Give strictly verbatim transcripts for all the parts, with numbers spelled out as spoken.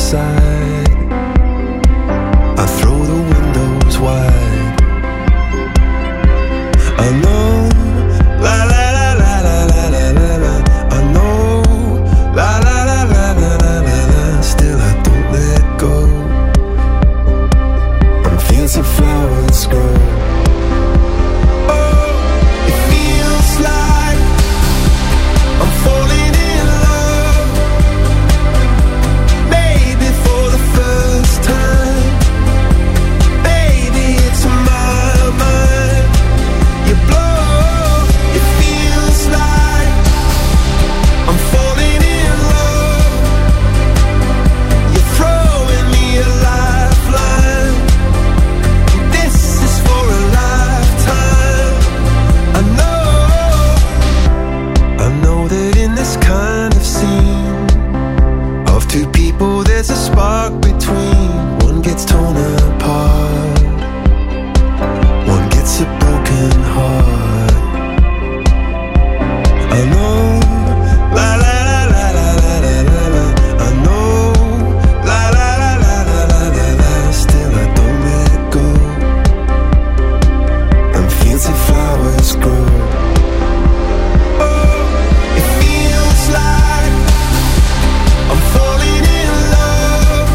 inside. I throw the windows wide. I know, la la la la la la la la la. I know, la la la la la la la la. Still I don't let go. I'm fields of flowers grow. Oh, it feels like I'm falling in love. Maybe for the first time. Baby, it's my mind. You blow. It feels like I'm falling in love. You're throwing me a lifeline. This is for a lifetime. I know. I know that in this kind of scene of two people there's a spark between. One gets torn apart, one gets a broken heart. I know, la la la la la la la la la. I know, la la la la la la la la. Still I don't let go. And fields of flowers grow. Oh, it feels like I'm falling in love.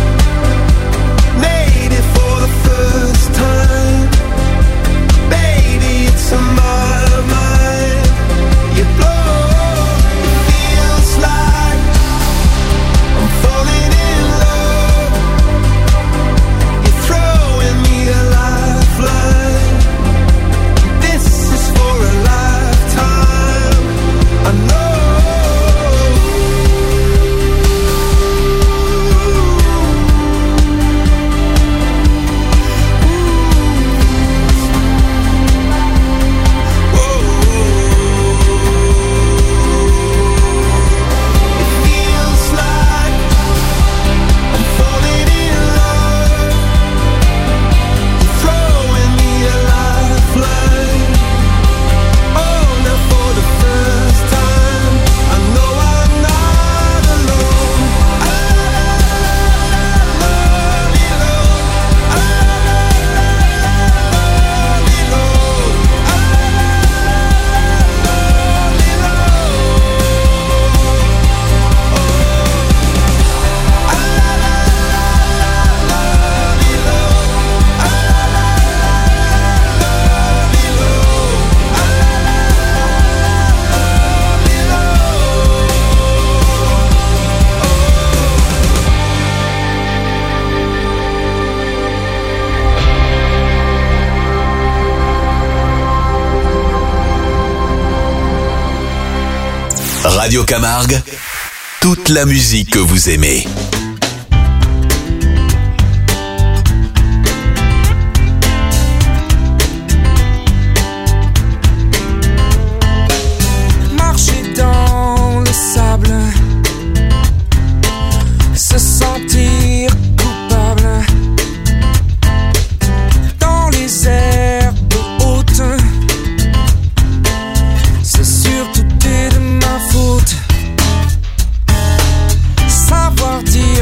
Made it for the first time. Baby, it's on my mind. You blow. It feels like I'm falling in love. You're throwing me a lifeline. This is for a lifetime. I know. It feels like I'm falling in love. You're throwing me a lifeline. Oh, now for the first time, I know I'm not alone. I love you, Lord. I love you, Lord. I love you, Radio Camargue, toute la musique que vous aimez. Marcher dans le sable, se sentir coupable dans les herbes hautes. C'est sûr tout est de ma faute. Savoir dire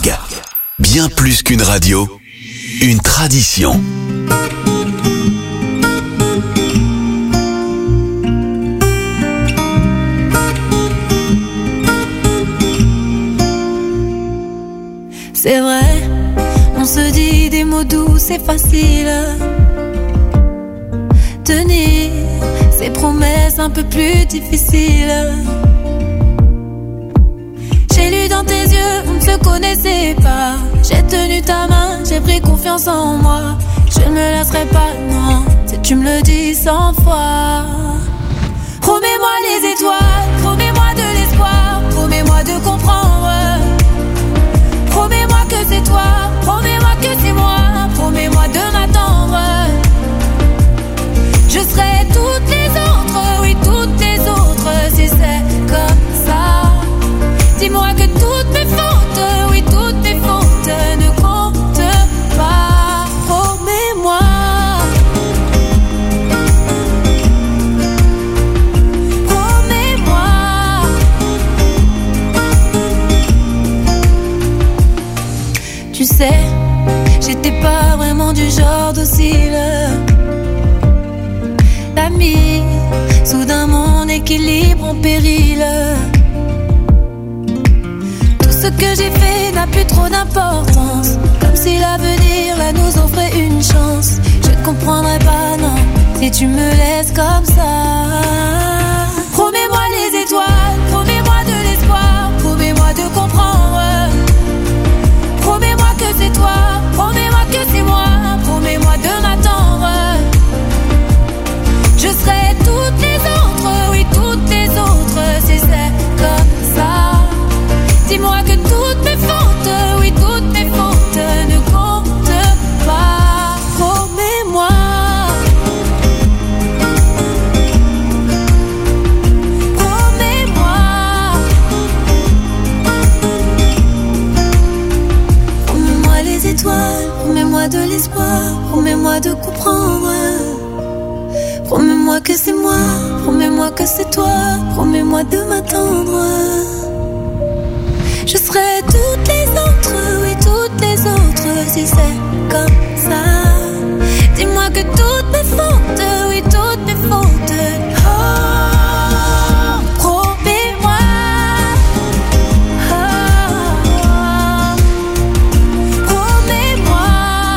Camargue. Bien plus qu'une radio, une tradition. C'est vrai, on se dit des mots doux, c'est facile. Tenir ces promesses un peu plus difficiles. J'ai lu dans tes yeux, on ne se connaissait pas. J'ai tenu ta main, j'ai pris confiance en moi. Je ne me lasserai pas, non, si tu me le dis cent fois. Promets-moi les étoiles, promets-moi de l'espoir, promets-moi de comprendre. Promets-moi que c'est toi, promets-moi que c'est moi, promets-moi de m'attendre. Je serai toutes les autres, oui toutes les autres, si c'est comme ça. Dis-moi que toutes mes fautes, oui toutes mes fautes ne comptent pas. Promets-moi. Promets-moi. Tu sais, j'étais pas vraiment du genre docile. T'as mis soudain mon équilibre en péril. Tout ce que j'ai fait n'a plus trop d'importance. Comme si l'avenir là nous offrait une chance. Je ne comprendrai pas, non, si tu me laisses comme ça. Promets-moi les étoiles, promets-moi de l'espoir, promets-moi de comprendre. Promets-moi que c'est toi, promets-moi que c'est moi, promets-moi de m'attendre. Je serai toutes les autres, oui toutes les autres, si c'est comme ça. Dis-moi que toutes mes fautes, oui toutes mes fautes ne comptent pas. Promets-moi. Promets-moi. Promets-moi les étoiles, promets-moi de l'espoir, promets-moi de comprendre. Promets-moi que c'est moi, promets-moi que c'est toi, promets-moi de m'attendre. Je serai toutes les autres, oui toutes les autres, si c'est comme ça. Dis-moi que toutes mes fautes, oui toutes mes fautes. Oh, promets-moi. Oh, promets-moi.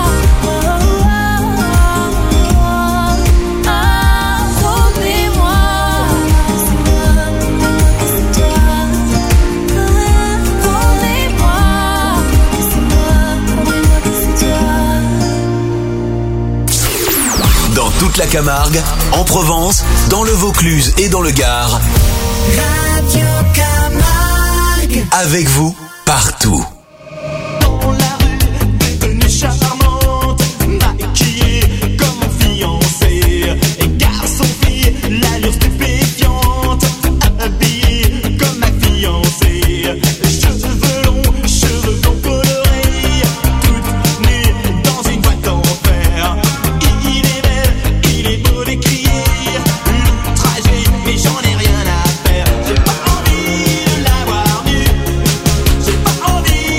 Toute la Camargue, en Provence, dans le Vaucluse et dans le Gard. Radio Camargue. Avec vous, partout. Dans la rue, devenue charmante, maquillée comme fiancée, et garçon-fille, l'allure stupéfiante, habillée comme ma fiancée. Cheveux longs, cheveux blonds colorés, toute nue dans une boîte en fer. Il est belle, il est beau d'écrire, l'outragé, mais j'en ai rien à faire. J'ai pas envie de l'avoir nue, j'ai pas envie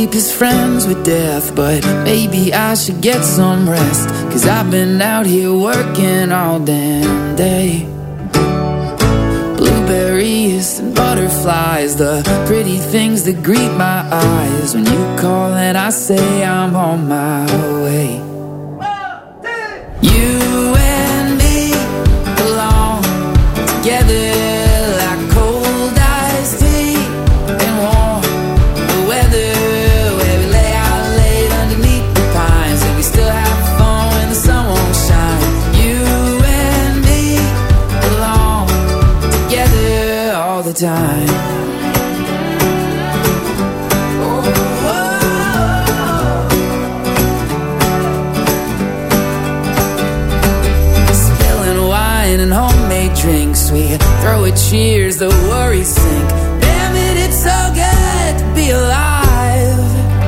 sleep is friends with death, but maybe I should get some rest, 'cause I've been out here working all damn day. Blueberries and butterflies, the pretty things that greet my eyes when you call and I say I'm on my way. You and me belong together like cold iced tea and warm the weather, where we lay out late underneath the pines and we still have fun when the sun won't shine. You and me belong together all the time. And homemade drinks, we throw a cheers, the worries sink. Damn it, it's so good to be alive.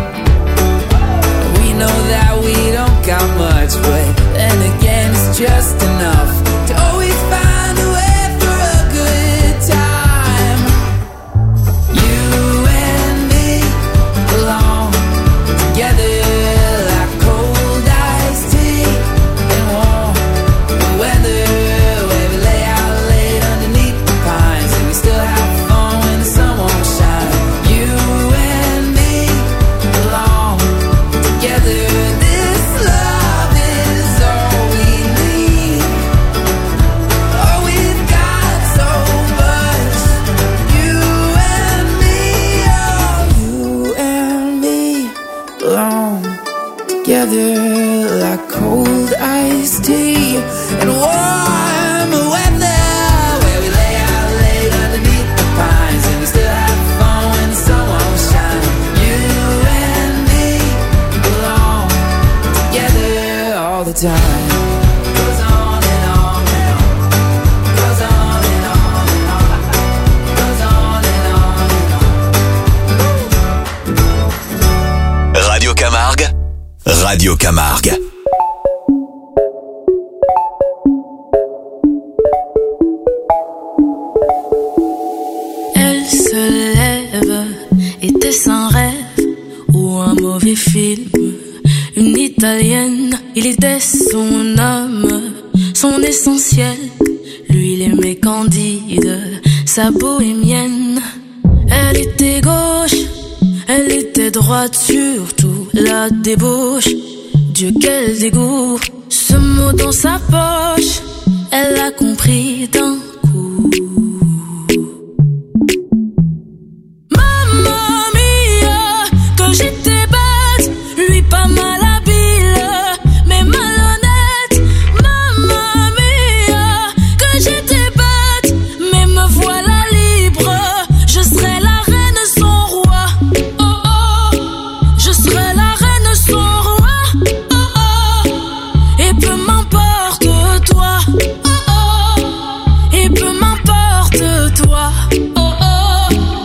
We know that we don't got much, but then again it's just enough to always find a way for a good time. You and me belong together like cold iced tea and warm the weather. Together like cold iced tea and warm weather, where we lay out late underneath the pines and we still have fun when the sun won't shine. You and me belong together all the time. Goes on and on and on. Goes on and on and on. Goes on and on and on. Radio Camargue. Radio Camargue. Elle se lève, était-ce un rêve ou un mauvais film? Une italienne, il était son âme, son essentiel. Lui, il aimait Candide, sa bohémienne. Elle était gauche, elle était droite, surtout la débauche. Dieu, quel dégoût, ce mot dans sa poche, elle a compris d'un coup. Mamma mia, que j'étais bête, lui pas mal habile, mais malhonnête. Mamma mia, que j'étais bête, mais me voilà libre, je serai la reine son roi. Oh oh, je serai la reine son roi. Oh oh, et peu m'importe toi. Oh oh, et peu m'importe toi. Oh oh,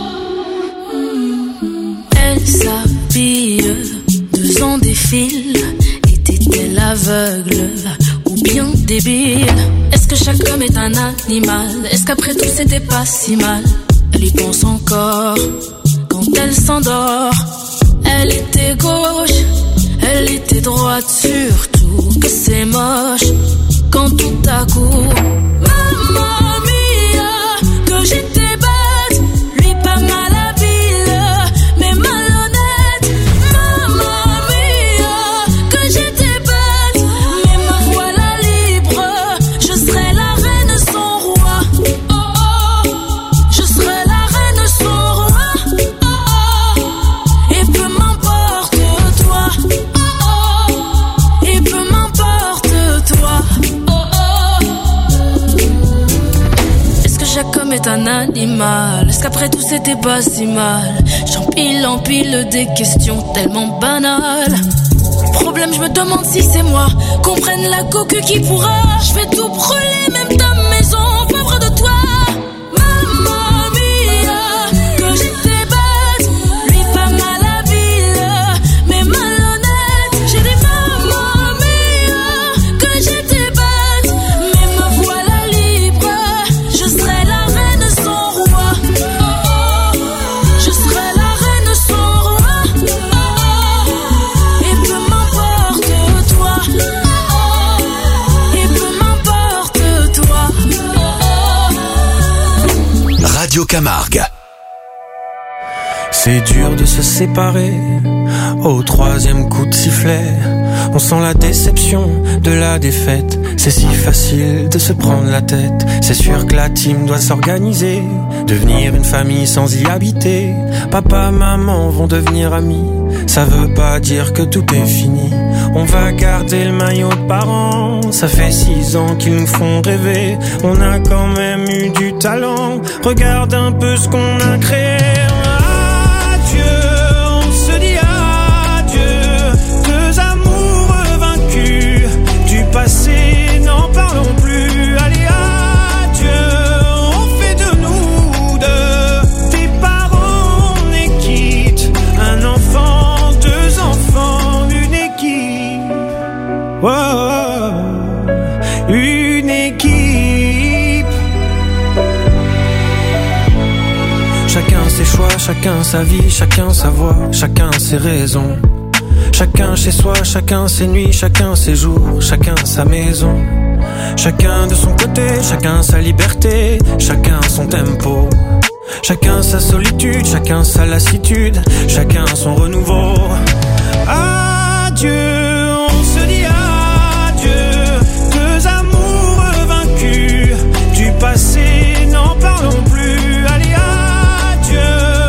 elle s'habille, deux ans défilent. Était-elle aveugle ou bien débile? Est-ce que chaque homme est un animal? Est-ce qu'après tout c'était pas si mal? Elle y pense encore quand elle s'endort. Elle était gauche, elle était droite, surtout que c'est moche quand tout à coup, mamma mia, que j'étais bête, lui pas mal habile, mais malhonnête. Mamma mia, que j'étais bête, mais me voilà libre, je serai la reine son roi. Oh oh, je serai la reine son roi. Oh oh, et peu m'importe toi. Oh oh, et peu m'importe toi. Oh oh. Est-ce que chaque homme est un animal? Est-ce qu'après tout c'était pas si mal? J'empile, empile des questions tellement banales. Problème, je me demande si c'est moi. Qu'on prenne la coque qui pourra. Je vais tout brûler, même ta maison, pauvre de toi. Mamma mia, que j'étais bête, lui pas mal habile, mais malhonnête. J'ai dit mamma mia, que j'étais bête, mais me voilà libre, je serai la reine son roi. Oh oh, je serai la reine son roi. Oh oh, Radio Camargue. C'est dur de se séparer au troisième coup de sifflet. On sent la déception de la défaite. C'est si facile de se prendre la tête. C'est sûr que la team doit s'organiser, devenir une famille sans y habiter. Papa, maman vont devenir amis. Ça veut pas dire que tout est fini. On va garder le maillot de parents. Ça fait six ans qu'ils nous font rêver. On a quand même eu du talent. Regarde un peu ce qu'on a créé. Passé, n'en parlons plus. Allez, adieu, on fait de nous deux des parents, on est quitte. Un enfant, deux enfants, une équipe. Oh, une équipe. Chacun ses choix, chacun sa vie, chacun sa voix, chacun ses raisons. Chacun chez soi, chacun ses nuits, chacun ses jours, chacun sa maison. Chacun de son côté, chacun sa liberté, chacun son tempo. Chacun sa solitude, chacun sa lassitude, chacun son renouveau. Adieu, on se dit adieu, deux amoureux vaincus. Du passé, n'en parlons plus. Allez, adieu.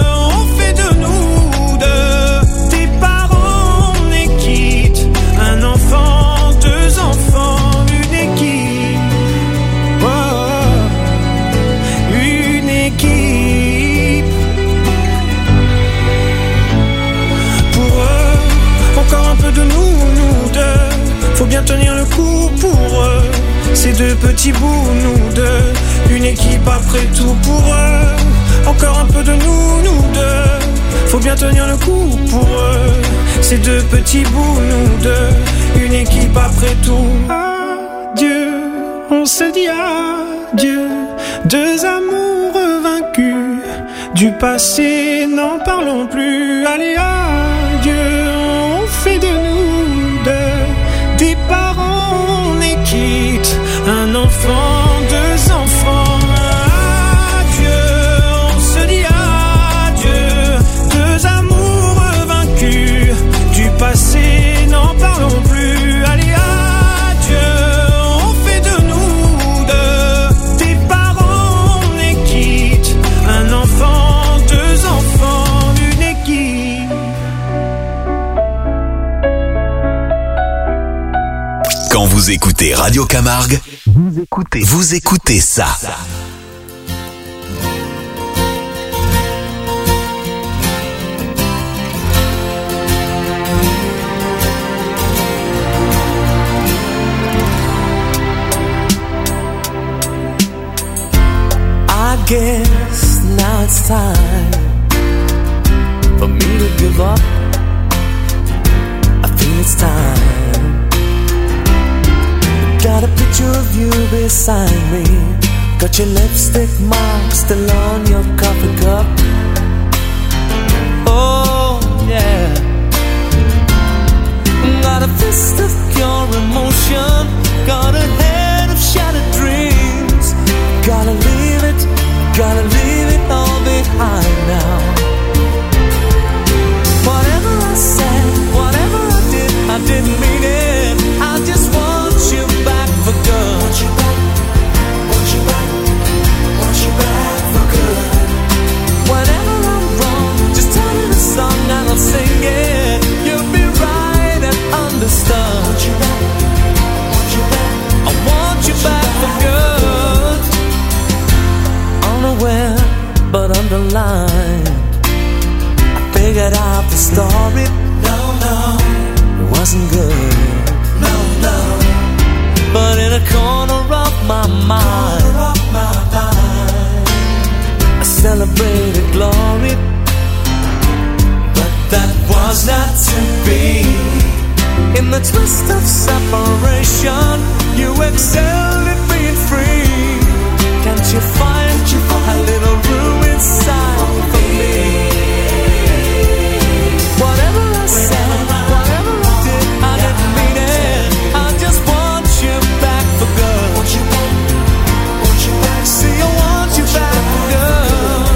Faut bien tenir le coup pour eux, ces deux petits bouts, nous deux. Une équipe après tout pour eux. Encore un peu de nous, nous deux. Faut bien tenir le coup pour eux, ces deux petits bouts, nous deux. Une équipe après tout. Adieu, on se dit adieu. Deux amoureux vaincus. Du passé, n'en parlons plus. Allez, adieu, on fait de nous deux des parents, on est quitte. Un enfant, deux enfants. Adieu, on se dit adieu. Deux amoureux vaincus. Du passé, n'en parlons plus. Allez, adieu, on fait de nous deux des parents, on est quitte. Un enfant, deux enfants, une équipe. Quand vous écoutez Radio Camargue, vous écoutez, vous écoutez ça. I guess now it's time for me to give up. I feel it's time. Got a picture of you beside me. Got your lipstick mark still on your coffee cup. Oh yeah. Got a fist of pure emotion. Got a head of shattered dreams. Gotta leave it, gotta leave it all behind now. Whatever I said, whatever I did, I didn't mean it. I just want you back for good. Want you back, want you back, want you back for good. Whenever I'm wrong, just tell me the song and I'll sing it. You'll be right and understood. Want you back, want you back, I want you back for good. Unaware but underlined, I figured out the story. No, no, it wasn't good. No, no. But in a corner of my mind, of my mind, I celebrated glory. But that was not to be. In the twist of separation, you excelled at being free. Can't you find a little room inside for me? Whatever I said, whatever I did, I didn't mean it. I just want you back for good. Want you back, want you back. See, I want you back for good.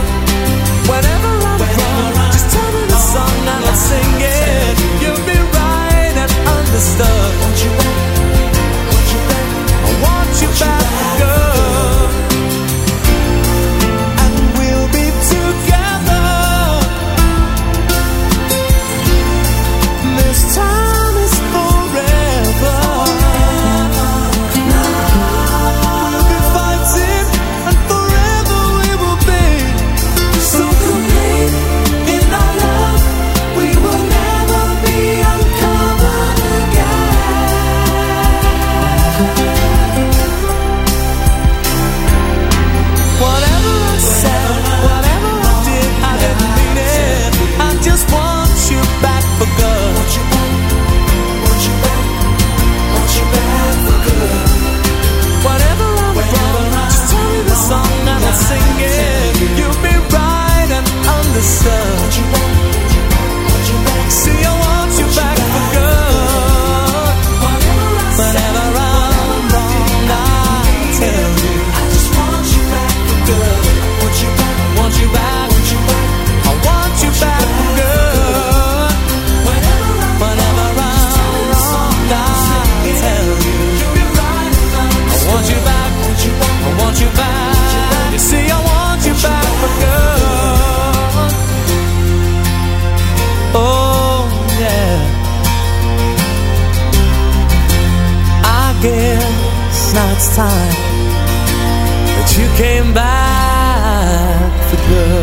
guess now it's time that you came back for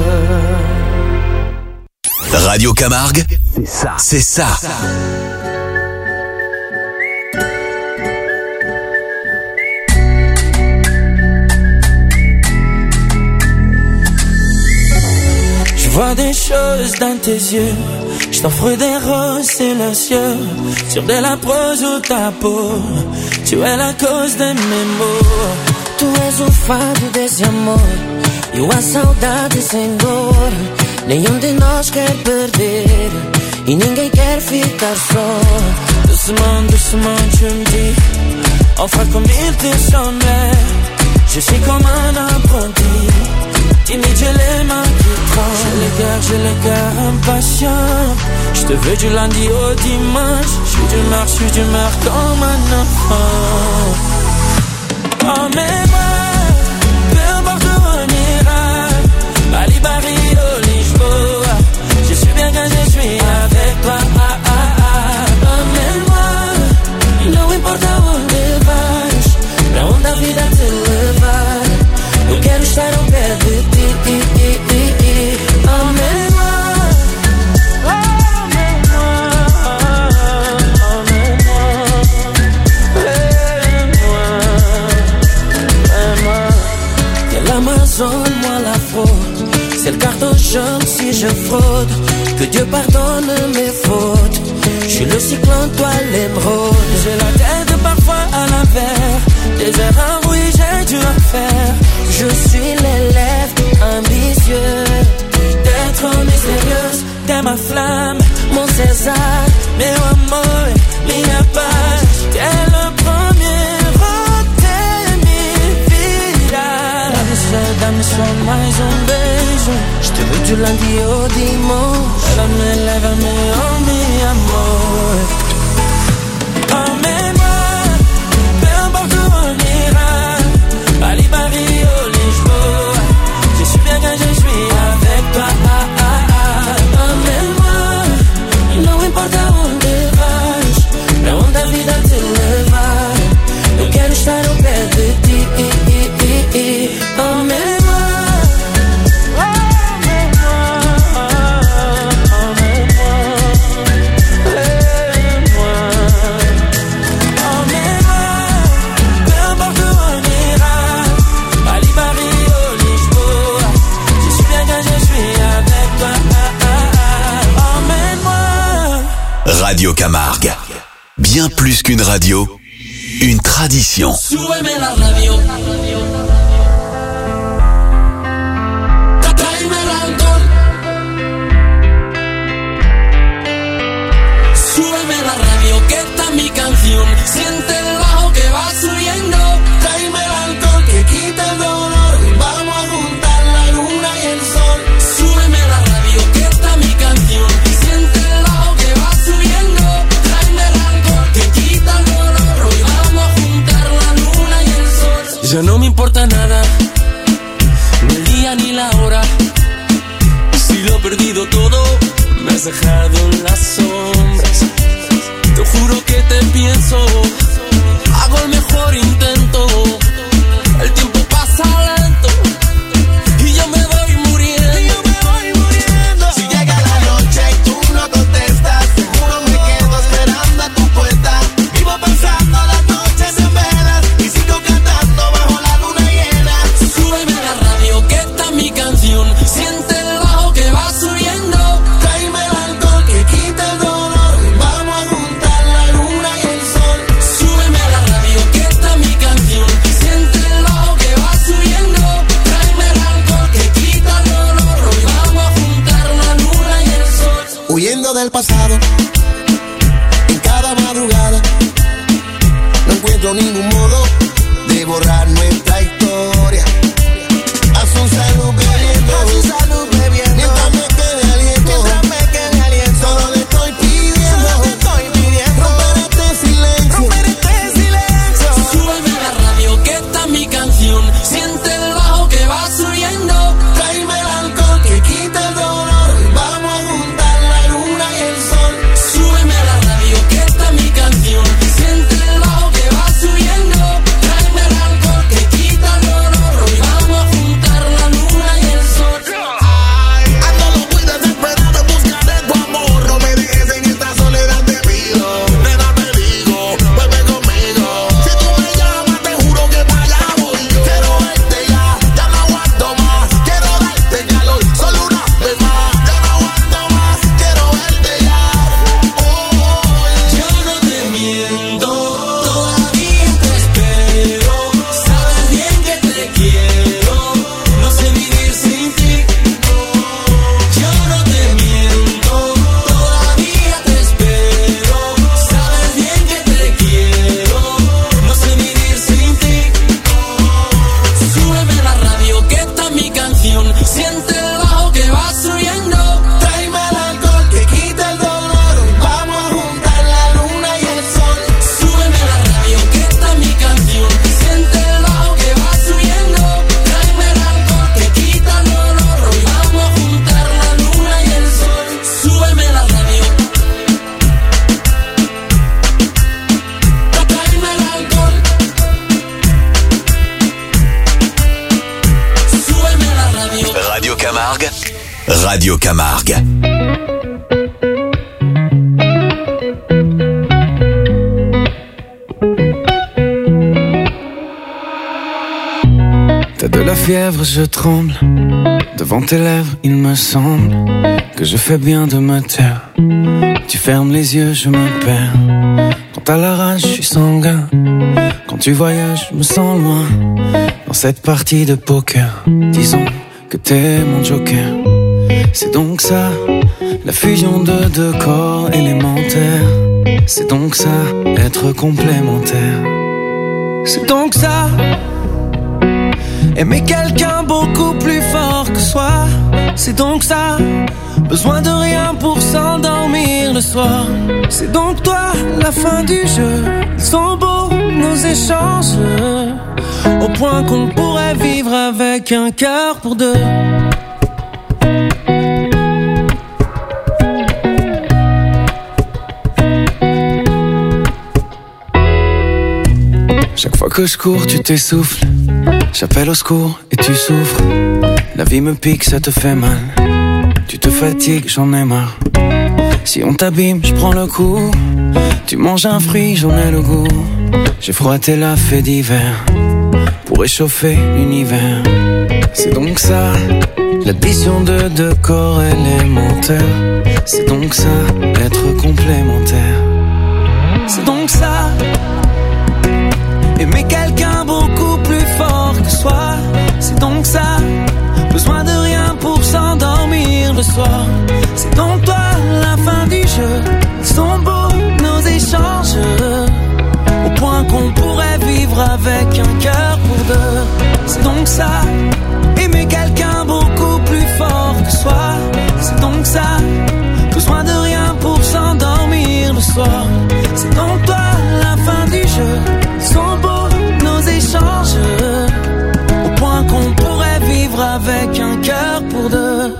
good. Radio Camargue, c'est ça. C'est ça. Je vois des choses dans tes yeux, je t'offre des roses silencieux, sur de la prose ou ta peau, tu es la cause de mes maux. Tu és o fado desse amor, e a saudade sem dor. Nenhum de nós quer perder, e ninguém quer ficar só. Doucement, doucement, tu me dis, enfin comme il te semblait, je suis comme un apprenti. Timide, j'ai les mains qui tremblent. J'ai le cœur, j'ai le cœur impatient. Je te veux du lundi au dimanche. Je suis d'humeur, je suis d'humeur comme un enfant. Emmène-moi, peu importe où on ira. Bali, Paris, ou Lisboa. Je suis bien quand je suis avec toi. Ah, ah, ah. Emmène-moi, não importa onde vais, pra onde a vida te levar. Eu quero estar ao pé de ti. Emmène-moi, emmène-moi, emmène-moi, emmène-moi, emmène-moi. Y'a l'Amazone, moi la fraude. C'est le carton jaune si je fraude. Que Dieu pardonne mes fautes. J'suis le cyclone, toi l'émeraude. J'ai la tête parfois à l'envers. Des erreurs, oui, j'ai dû en faire. Je suis l'élève ambitieux d'être mystérieuse. T'es ma flamme, mon César, meu amor, minha paz. T'es le premier de minha vida. Dá-me só, dá-me só mais um beijo. Je te veux du lundi au dimanche. Lève-me, lève-me, oh mi amor. Emmène-moi, peu importe où on ira. Bali, Paris, ou Lisboa. Je suis bien quand je suis avec toi. Ah, ah, ah. Emmène-moi, não importa onde vais, pra onde a vida te levar. Eu quero estar ao pé de ti. Emmène-moi, emmène-moi, emmène-moi, emmène-moi, emmène-moi, peu importe où on ira. Bali, Paris, ou Lisboa. Je suis bien quand je suis avec toi. Ah, ah, ah. Emmène-moi. Radio Camargue. Bien plus qu'une radio, une tradition. Súbeme la radio. Tráeme el alcohol. Súbeme la radio, que esta es mi canción. Siente el bajo que va subiendo. Tráeme el alcohol que quita el dolor. Vamos a juntar la luna y el sol. Súbeme la radio, que esta es mi canción. Siente el bajo que va subiendo. Tráeme el alcohol que quita el dolor. Hoy vamos a juntar la luna y el sol. Ya no me importa nada, ni el día ni la hora. Si lo he perdido todo, me has dejado en las sombras. Te juro que te pienso, hago el mejor intento. El tiempo pasa lento y yo me voy muriendo. Y yo me voy muriendo. Si llega la noche y tú no contestas, seguro me quedo esperando a tu puerta. Vivo pensando las noches en velas y sigo cantando bajo la luna llena. Súbeme la radio, que esta es mi canción. Siente el bajo que va subiendo. Tráeme el alcohol que quita el dolor. Vamos a juntar la luna y el sol. Súbeme la radio, que esta es mi canción. Siente el bajo que va subiendo. Tráeme el alcohol que quita el dolor. Hoy vamos a juntar la luna y el sol. Huyendo del pasado, en cada madrugada, no encuentro ningún modo de borrar nuestra historia. Haz un salud bebiendo, haz un salud bebiendo, mientras me quede aliento, mientras me quede aliento. Solo le estoy pidiendo, solo le estoy pidiendo, romper este silencio, romper este silencio. Súbeme la radio, que esta es mi canción. Siente el bajo que va subiendo. Tráeme el alcohol que quita el dolor. Vamos a juntar la luna y el sol. Súbeme la radio, que esta es mi canción. Siente el bajo que va subiendo. Radio Camargue. T'as de la fièvre, je tremble. Devant tes lèvres, il me semble que je fais bien de me taire. Tu fermes les yeux, je me perds. Quand t'as la rage, je suis sanguin. Quand tu voyages, je me sens loin. Dans cette partie de poker, disons que t'es mon joker. C'est donc ça, la fusion de deux corps élémentaires. C'est donc ça, être complémentaire. C'est donc ça, aimer quelqu'un beaucoup plus fort que soi. C'est donc ça, besoin de rien pour s'endormir le soir. C'est donc toi, la fin du jeu. Ils sont beaux, nos échanges, au point qu'on pourrait vivre avec un cœur pour deux. Chaque fois que je cours, tu t'essouffles. J'appelle au secours et tu souffres. La vie me pique, ça te fait mal. Tu te fatigues, j'en ai marre. Si on t'abîme, je prends le coup. Tu manges un fruit, j'en ai le goût. J'ai froissé la fée d'hiver pour réchauffer l'univers. C'est donc ça, l'addition de deux corps élémentaires. C'est donc ça, être complémentaire. C'est donc ça, aimer quelqu'un beaucoup plus fort que soi. C'est donc ça, besoin de rien pour s'endormir le soir. C'est donc toi, la fin du jeu. Ils sont beaux, nos échanges, au point qu'on pourrait vivre avec un cœur pour deux. C'est donc ça, aimer quelqu'un beaucoup plus fort que soi. C'est donc ça, besoin de rien pour s'endormir le soir. C'est donc toi, la fin du jeu. Ils sont beaux, nos échanges, au point qu'on pourrait vivre avec un cœur pour deux.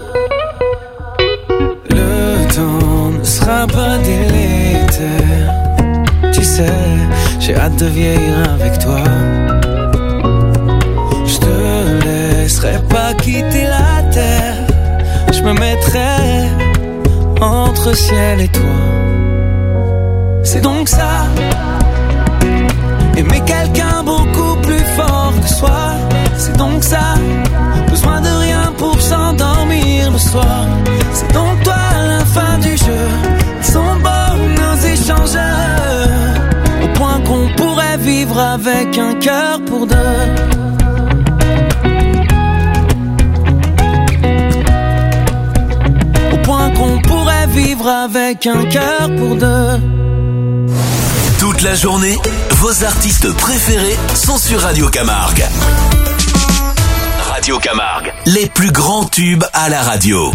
Le temps ne sera pas délétère. Tu sais, j'ai hâte de vieillir avec toi. Je te laisserai pas quitter la terre. Je me mettrai entre ciel et toi. C'est donc ça, aimer quelqu'un beaucoup plus fort que soi. C'est donc ça, besoin de rien pour s'endormir le soir. C'est donc toi, la fin du jeu. Ils sont beaux, nos échanges, au point qu'on pourrait vivre avec un cœur pour deux. Au point qu'on pourrait vivre avec un cœur pour deux. Toute la journée, vos artistes préférés sont sur Radio Camargue. Radio Camargue, les plus grands tubes à la radio.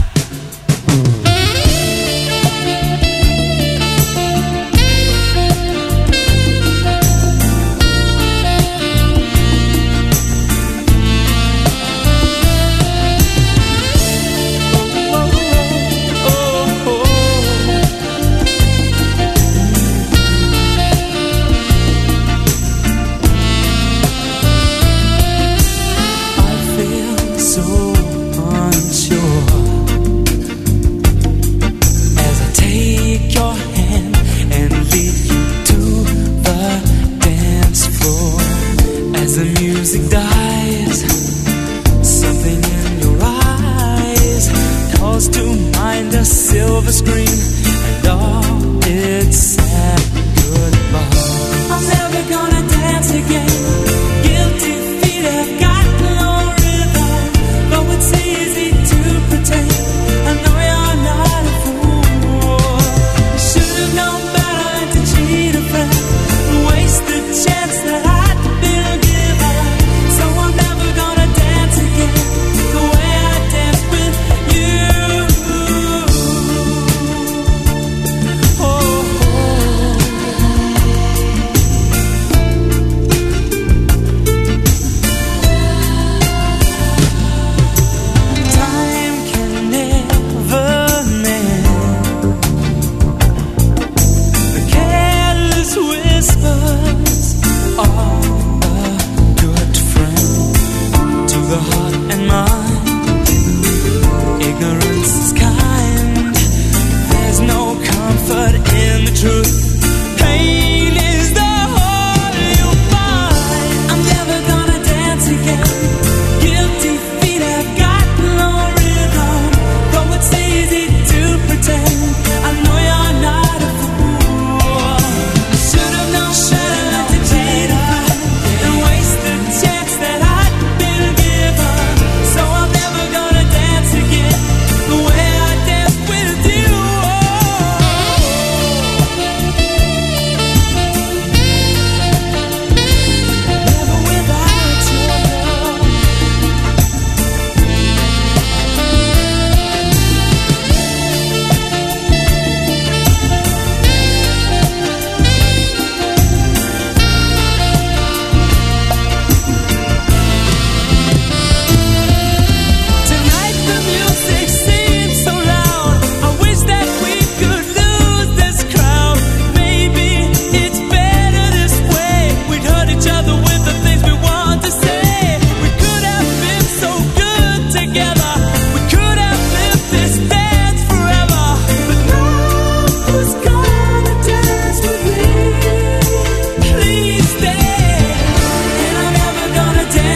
Silver screen and all its sad goodbye. I'm never gonna dance again. Guilty feet have got no rhythm. Though it's easy to pretend, I know you're not a fool. You should have known better to cheat a friend and waste the chance that I'd been given. So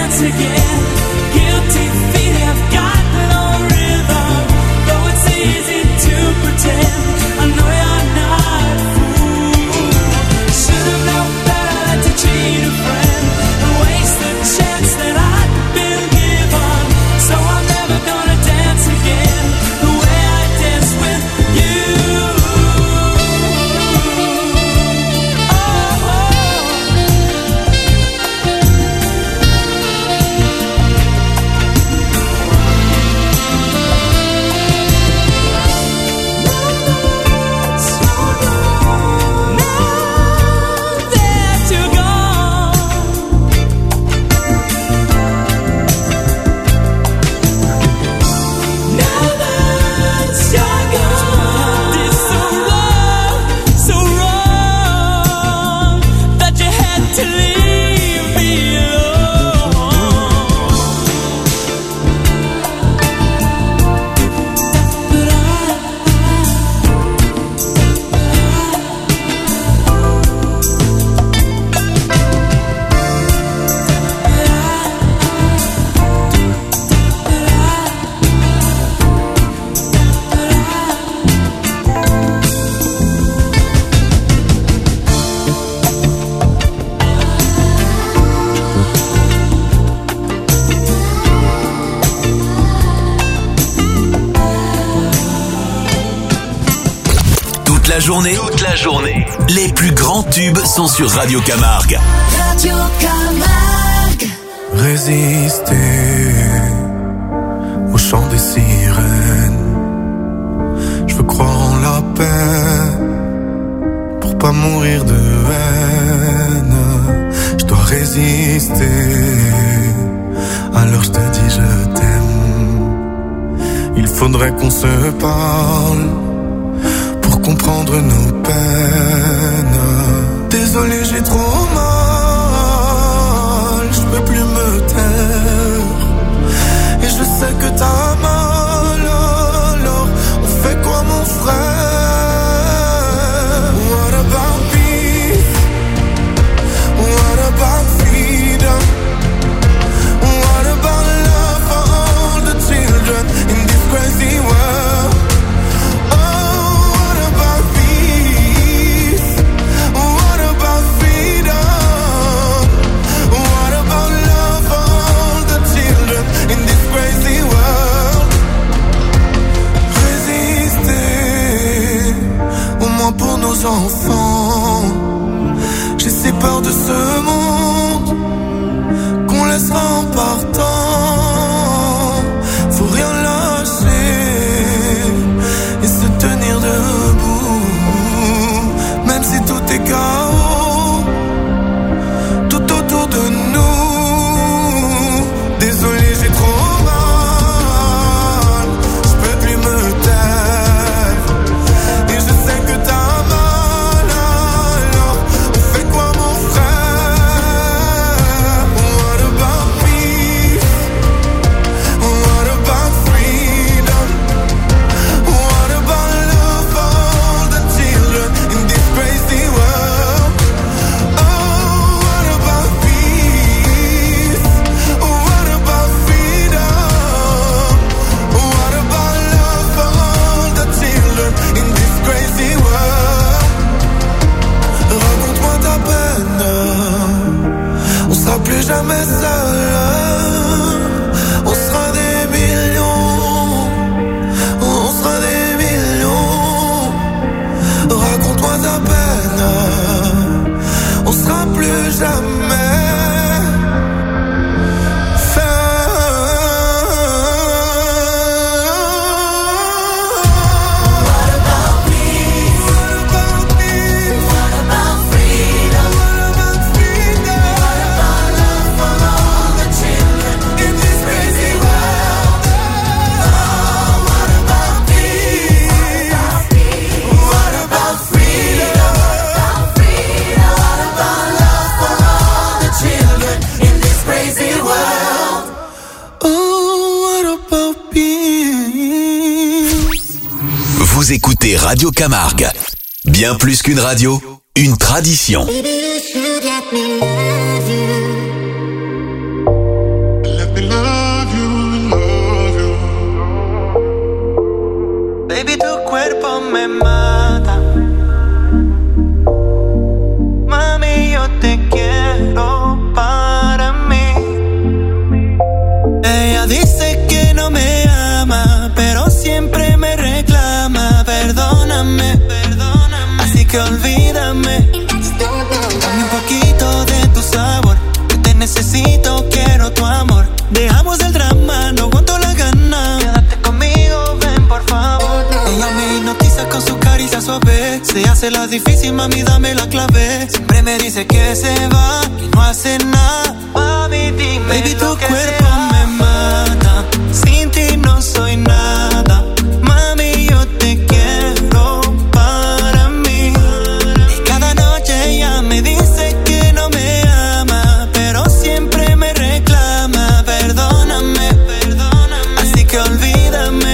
dance again. Guilty feet have got no rhythm, though it's easy to pretend. I know you're not a fool. Should've known better to cheat a friend and waste the chance that I'd been given. So I'm never gonna dance again the way I dance with you. La journée, toute la journée. Les plus grands tubes sont sur Radio Camargue. Radio Camargue. Résister au chant des sirènes. Je veux croire en la paix pour pas mourir de haine. Je dois résister. Alors je te dis je t'aime. Il faudrait qu'on se parle pour comprendre nos peines. Désolé, j'ai trop mal, je peux plus me taire. Et je sais que t'as mal, alors on fait quoi mon frère? What about peace? What about freedom? What about love for all the children in this crazy world? Pour nos enfants, j'ai si peur de ce monde qu'on laissera en partant. Faut rien lâcher et se tenir debout, même si tout est chaos tout autour de nous. Désolé, j'ai trop mal, je peux plus me taire. Et je sais que t'as plus jamais seul, on sera des millions, on sera des millions. Raconte-moi ta peine, on sera plus jamais Vous écoutez Radio Camargue. Bien plus qu'une radio, une tradition. Baby, you should let me love you. se hace la difícil, mami, dame la clave. Siempre me dice que se va, que no hace nada. Mami, dime baby, tu cuerpo sea. Me mata, sin ti no soy nada. Mami, yo te quiero para mí. Y cada noche ella me dice que no me ama, pero siempre me reclama. Perdóname, perdóname, así que olvídame.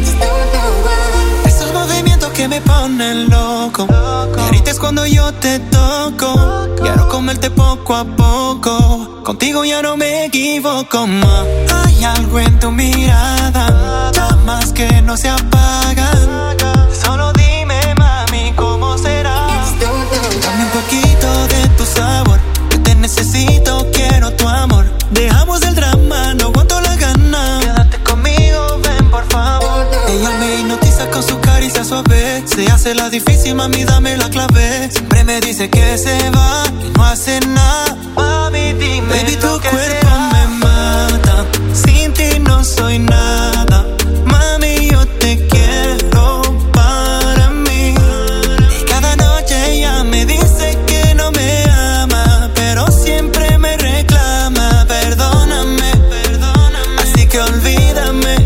Esos movimientos que me ponen loco, me grites cuando yo te toco. Quiero comerte poco a poco, contigo ya no me equivoco más. Hay algo en tu mirada, llamas que no se apagan. Solo dime, mami, ¿cómo será? Dame un poquito de tu sabor, yo te necesito, quiero tu amor. Dejamos el drama, no aguanto la gana. Quédate conmigo, ven por favor. Ella me hipnotiza con su caricia suave, se hace la difícil, mami, dame la clave. Siempre me dice que se va, que no hace nada. Mami, dime baby, tu cuerpo sea. Me mata, sin ti no soy nada. Mami, yo te quiero para mí. Y cada noche ella me dice que no me ama, pero siempre me reclama. Perdóname, perdóname, así que olvídame.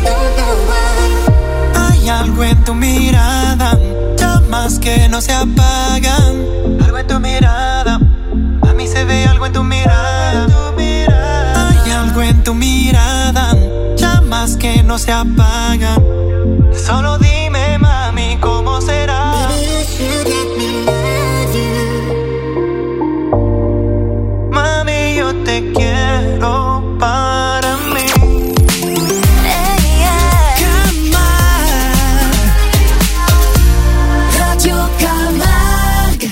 Hay algo en tu mirada, llamas que no se apagan. Algo en tu mirada, a mí se ve algo en tu mirada. Hay algo en tu mirada, llamas que no se apagan. Solo dime, mami, ¿cómo será? Mami, yo te quiero para mí. Radio Camargue.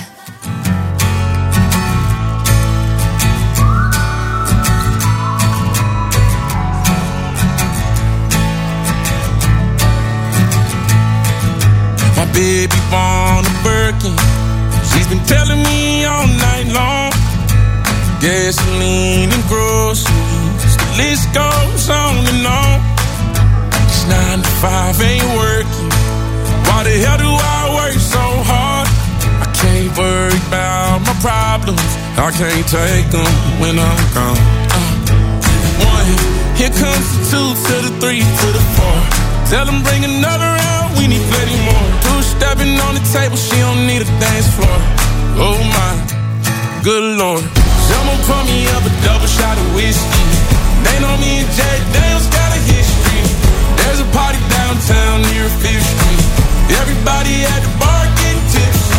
My baby born a Birkin, she's been telling me all night long. Gasoline and groceries, the list goes on and on. It's nine to five, ain't working. Why the hell do I work so hard? I can't worry about my problems, I can't take them when I'm gone. uh. One, here comes the two to the three to the four. Tell them bring another round, we need plenty more. Two stepping on the table, she don't need a dance floor. Oh my, good lord. Someone pour me up a double shot of whiskey. They know me and Jay Daniels got a history. There's a party downtown near Fifth Street. Everybody at the bar getting tipsy.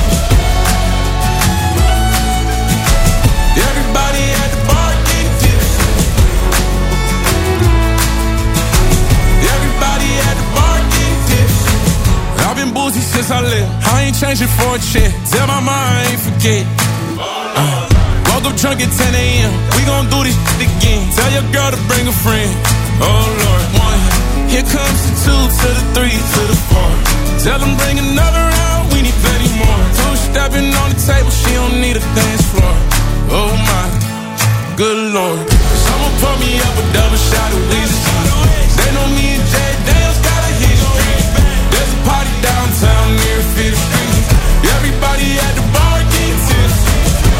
Everybody at the bar getting tipsy. Everybody at the bar getting tipsy. I've been boozy since I left, I ain't changing for a check. Tell my mom I ain't forget. uh. Woke up drunk at ten a.m. We gon' do this shit again. Tell your girl to bring a friend. Oh Lord. One, here comes the two to the three to the four. Tell them bring another round, we need plenty more. Two stepping on the table, she don't need a dance floor. Oh my, good lord. Someone pour me up a double shot of whiskey. They know me and Jay Daniels got a history. There's a party downtown near Fifth Street. Everybody at the bar getting tipsy.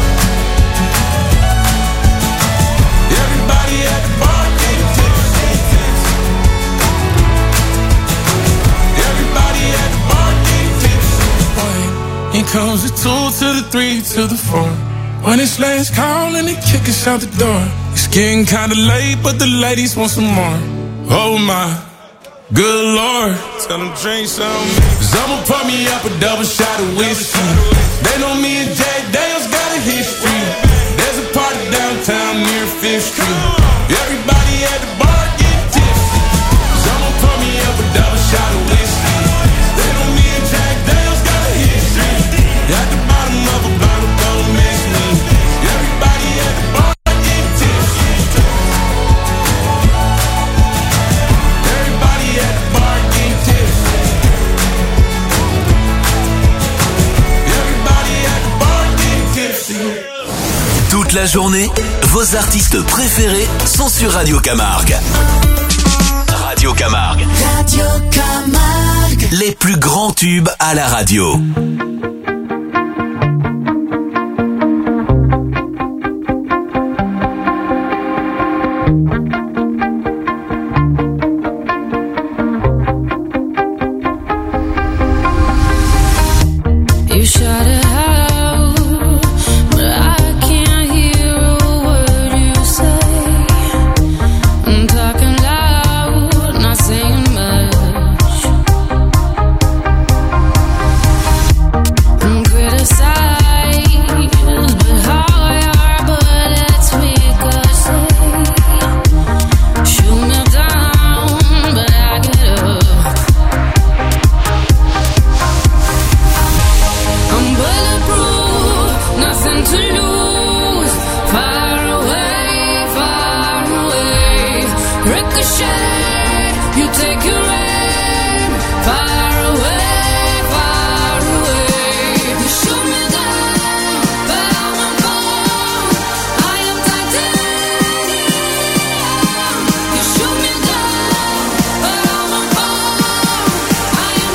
Everybody at the bar getting tipsy. Everybody at the bar getting tipsy. Here comes the two to the three to the four. When it's last call and they kick us out the door. It's getting kinda late, but the ladies want some more. Oh my, good lord. Tell them drink some. Someone pour me up a double shot of whiskey. They know me and Jay Daniels got a history. There's a party downtown near Fifth Street. Everybody at the bar getting tipsy. Someone pour me up a double shot of whiskey. They know me and Jack Daniels got a history. At the bottom of a bottle, don't miss me. Everybody at the bar getting tipsy. Everybody at the bar getting tipsy. Everybody at the bar getting tipsy. Toute la journée, vos artistes préférés sont sur Radio Camargue. Radio Camargue. Radio Camargue. Les plus grands tubes à la radio. You take your aim far away, far away. You shoot me down, but I won't fall. I am titanium. You shoot me down, but I won't fall. I am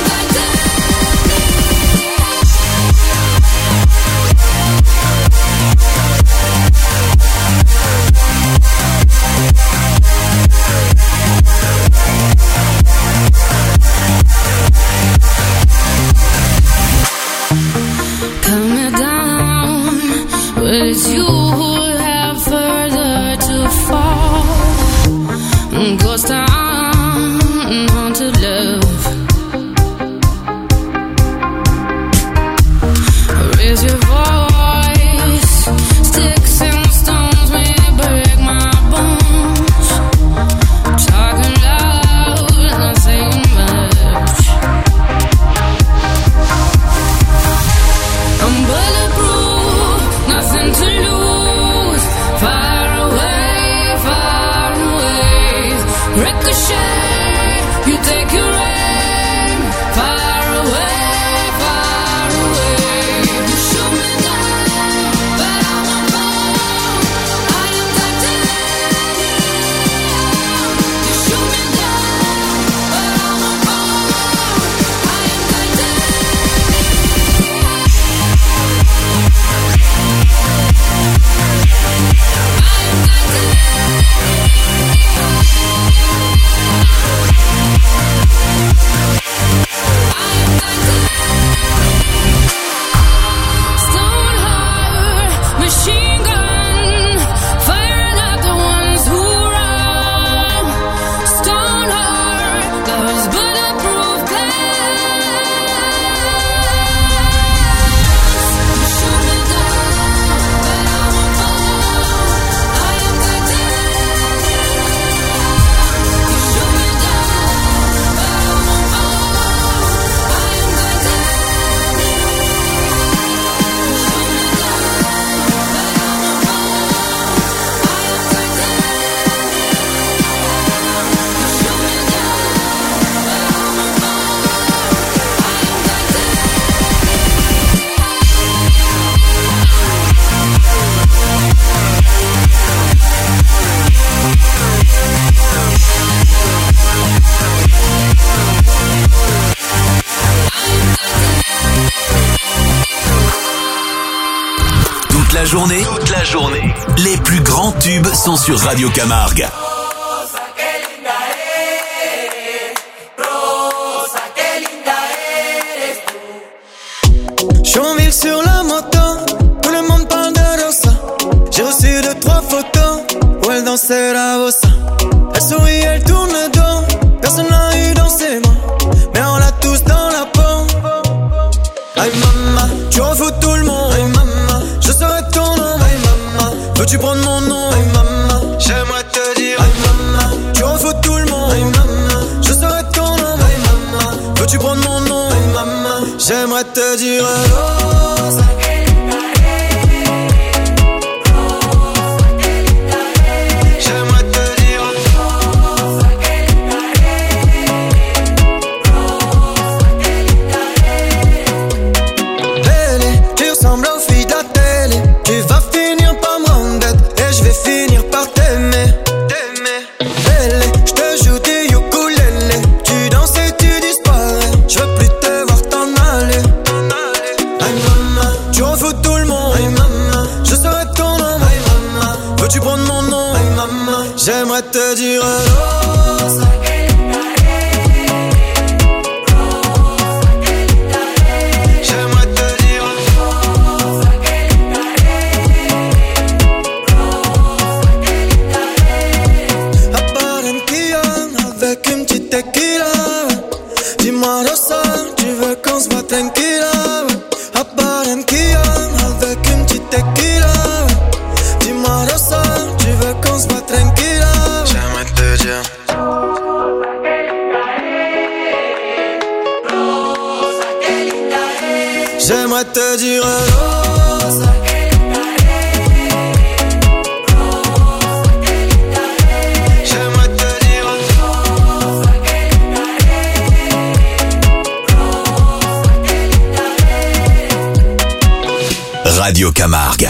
coming down, but it's you who have further to fall. Ghost town, haunted love. Raise your voice, sticks and stones may break my bones. Talking loud, not saying much. I'm bulletproof, nothing to lose. Far away, far away. Ricochet, you take your aim. Far away, far away. You shoot me down, but I won't fall. I am titanium. You shoot me down, but I won't fall. I am Stone heart, machine gun, firing at the ones who run. Stone heart, those bulletproof glass. You shoot me down, but I won't fall. I am titanium. You shoot me down, but I won't fall. I am Toute la journée, toute la journée, les plus grands tubes sont sur Radio Camargue. Chonville sur la moto, tout le monde parle de Rosa. J'ai reçu deux, trois photos où elle dansait la bossa. Elle sourit, elle tourne le dos, personne n'a eu dans ses mains, mais on l'a tous dans la peau. Aïe maman, tu en fous tout le monde. Aïe maman, je serai ton nom. Aïe maman, veux-tu prendre mon nom? Aïe maman, j'aimerais te dire. Aïe maman, tu en fous tout le monde. Aïe maman, je serai ton nom. Aïe maman, veux-tu prendre mon nom? Aïe maman, j'aimerais te dire. Rosa. J'aimerais te dire. Belle, tu ressembles aux filles de la télé. Tu vas finir par me rendre bête et je vais finir par t'aimer. Belle, je te joue du ukulélé. Tu danses et tu disparais. Je veux plus te voir t'en aller. Aïe maman, tu en fous tout le monde. Aïe maman, je serai ton nom. Aïe maman, veux-tu prendre mon nom? Aïe maman, j'aimerais te dire. Rosa. J'aimerais te dire. À Barranquilla, avec une petite tequila. Dis-moi Rosa, tu veux qu'on se voit tranquilla. À Barranquilla, avec une petite tequila. Dis-moi Rosa, tu veux qu'on se voit tranquilla. J'aimerais te dire. J'aimerais te dire. Rosa. J'aimerais te dire. Radio Camargue.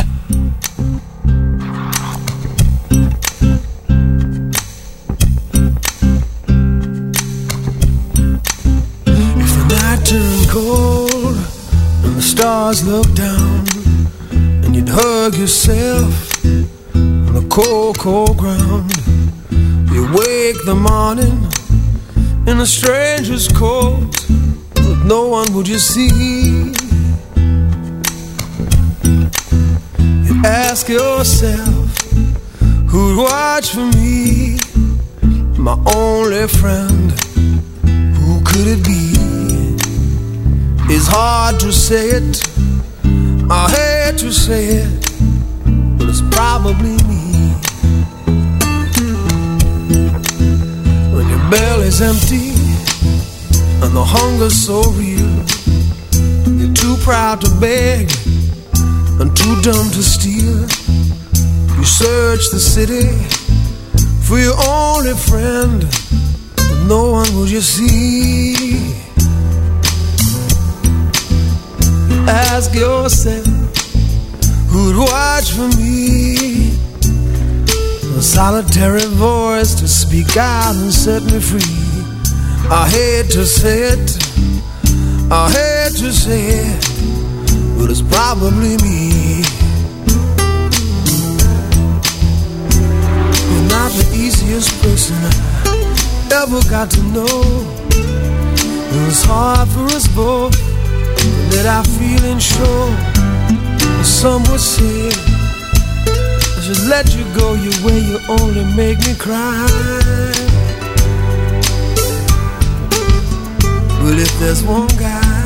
If the night turned cold and the stars looked down, and you'd hug yourself on the cold, cold ground, you wake the morning in a stranger's coat, but no one would you see. You ask yourself, who'd watch for me? My only friend, who could it be? It's hard to say it, I hate to say it, but it's probably me. When your belly's empty and the hunger's so real, you're too proud to beg and too dumb to steal. You search the city for your only friend, but no one will you see. You ask yourself, who'd watch for me? A solitary voice to speak out and set me free. I hate to say it, I hate to say it, but it's probably me. You're not the easiest person I ever got to know. It was hard for us both to let our feelings show. Some would say I should let you go your way, you only make me cry. Well, if there's one guy,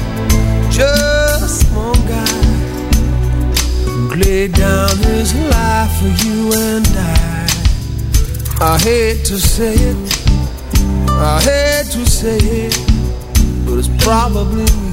just one guy, who laid down his life for you and I, I hate to say it, I hate to say it, but it's probably me.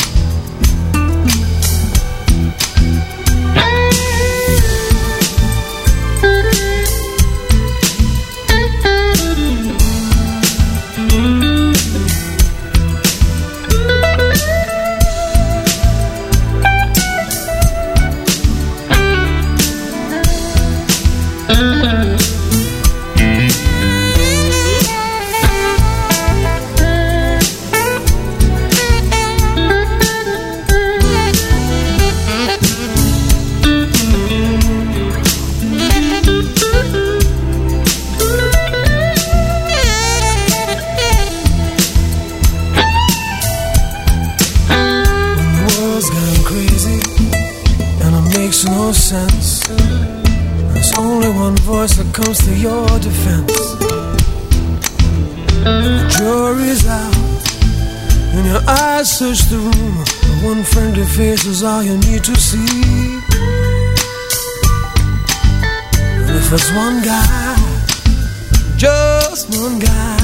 Comes to your defense. The jury's out and your eyes search the room. The one friendly face is all you need to see. And if it's one guy, just one guy,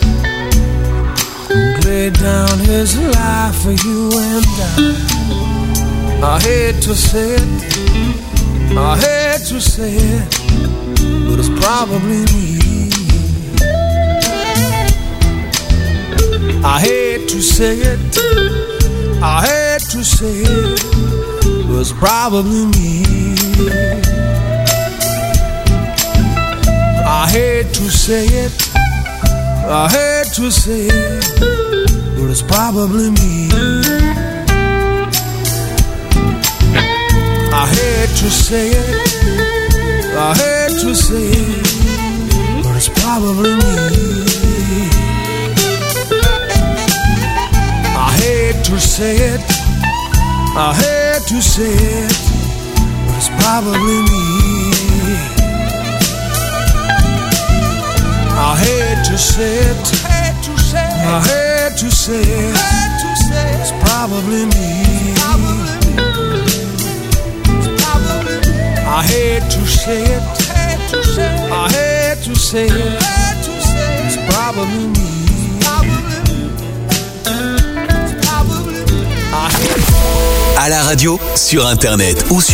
who laid down his life for you and I, I hate to say it, I hate to say it, but it's probably me. I hate to say it, I hate to say it, but it's probably me. I hate to say it, I hate to say it, but it's probably me. I hate to say it, I hate to say it, but it's probably me. I hate to say it, I hate to say it, but it's probably me. I hate to say it, I hate to say it, it's probably me. I hate to say it, I hate to say it, it's probably me. À la radio, sur internet ou sur